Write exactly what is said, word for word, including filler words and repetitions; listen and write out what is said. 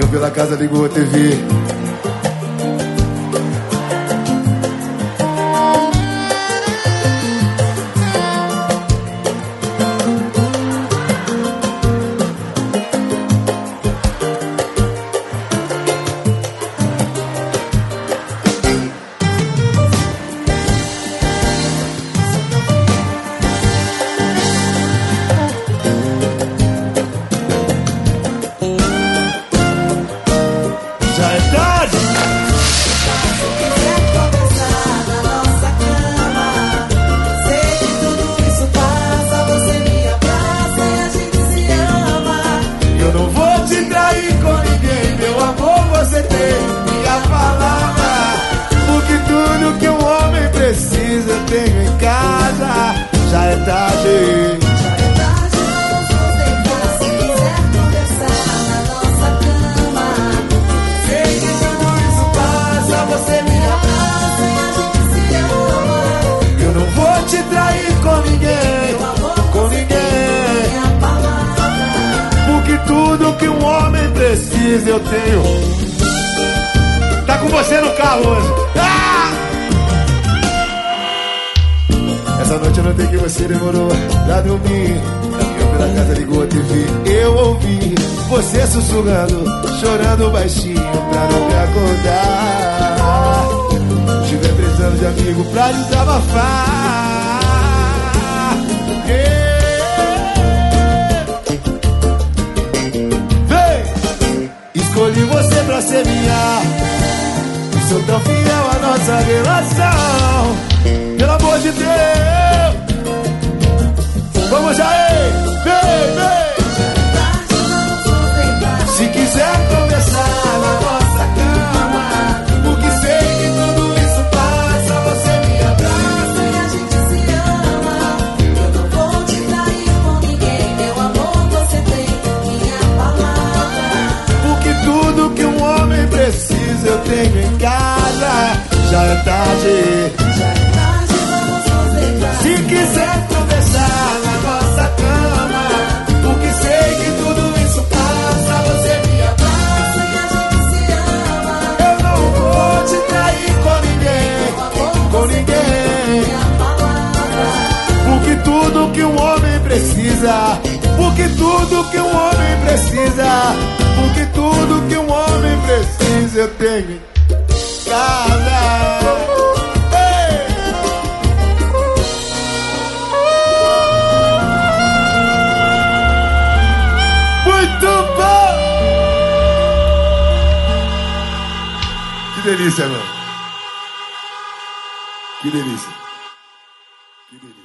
Eu pela casa ligou a T V. Tenho em casa, já é tarde. Já é tarde, vamos deitar. Se quiser conversar na nossa cama, sei que tudo isso passa, você me abraça e a gente se ama. Eu não vou te trair com ninguém, com ninguém. Minha palavra, porque tudo que um homem precisa eu tenho. Tá com você no carro hoje. Ah! Essa noite eu notei que você demorou pra dormir. Eu pela casa ligou a T V, eu ouvi você sussurrando, chorando baixinho pra não me acordar. Tiver precisando de amigo pra desabafar. Vem! Escolhi você pra ser minha. Sou tão fiel à nossa relação. Pelo amor de Deus, vamos aí, vem, vem. Se quiser conversar na nossa cama, porque sei que tudo isso passa, você me abraça e a gente se ama. Eu não vou te trair com ninguém, meu amor, você tem minha palavra. Porque tudo que um homem precisa eu tenho em casa. Já é tarde. Se quiser conversar na nossa cama, porque sei que tudo isso passa, você me abraça e a gente se ama. Eu não vou te trair com ninguém, com ninguém. Porque tudo que um homem precisa, porque tudo que um homem precisa, porque tudo que um homem precisa eu tenho em casa. Que delícia, mano. Que delícia. Que delícia.